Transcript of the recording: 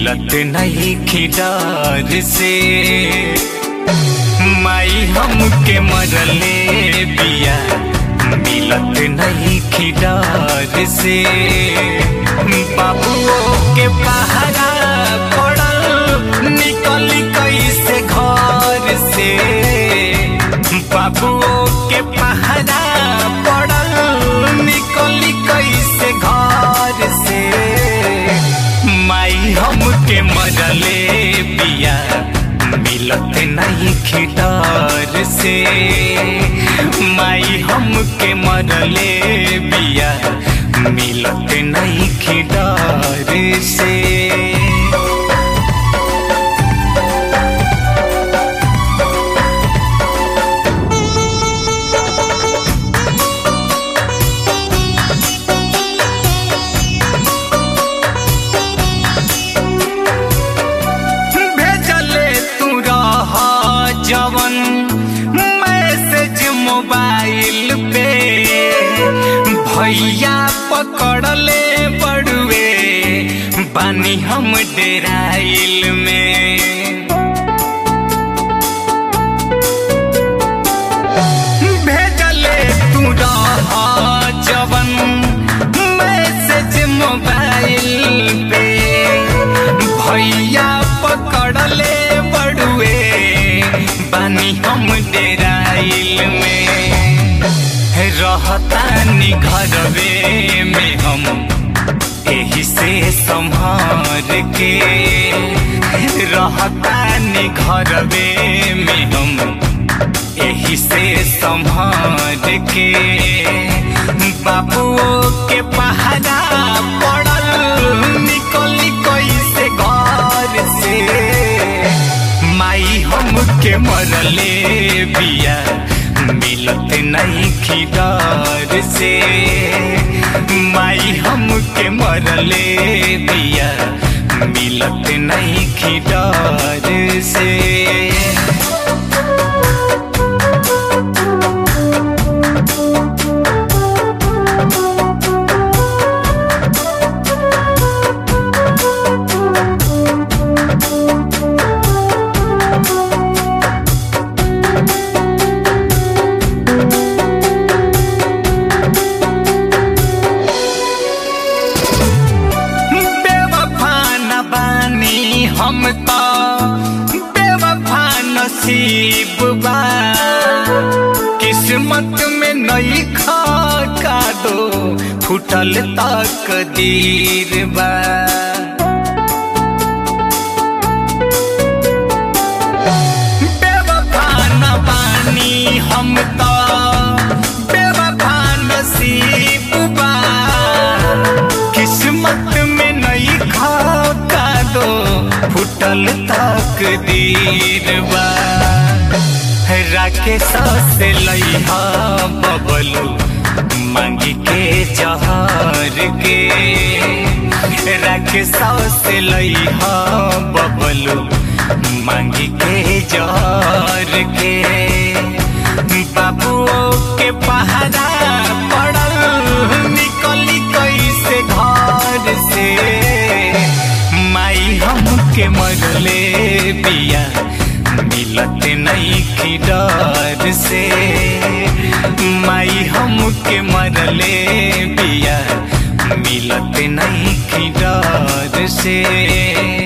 मिलत नहीं खिडार से माई हमके मरले बिया मिलत नहीं खिडार से बाबुओ के पहरा पड़ल निकल कैसे घर से बाबुओ के पहरा पड़ल निकल कैसे घर से माई हमके मरले बिया मिलत नहीं खिडार से माई हमके मरले बिया मिलत नहीं खिडार से जवन मैसेज मोबाइल पे भैया पकड़ले बड़ुए बानी हम डेराइल में भेजले तू रहा जवन मैसेज मोबाइल पे भैया पकड़ले बड़ुए बानी हम डेराइल में रहतानी घरवे में हम एही से संभार के रहतानी घरवे में हम एही से संभार के बाबुओ के पहरा पड़ल निकली कैसे घर से माई हमके मरले बिया मिलत नहीं खिडार से माई हमके मरले बिया मिलत नहीं खिडार से हम तो बेवफा नसीब बा किस्मत में नहीं खा दो फुटल तकदीर बा बेवफा न बानी हम तो बेवफा नसीब बा किस्मत में नहीं खा दो फुटल तकदीर बा राकेश से लइहा बबलू मांगी के जहर के राकेश से लइहा बबलू मांगी के जहर के बाबुओ के पहरा पड़ल निकली कैसे घर से माई हमके मरले बिया मिलत नहीं खिडार से माई हमके मरले बिया मिलत नहीं खिडार से।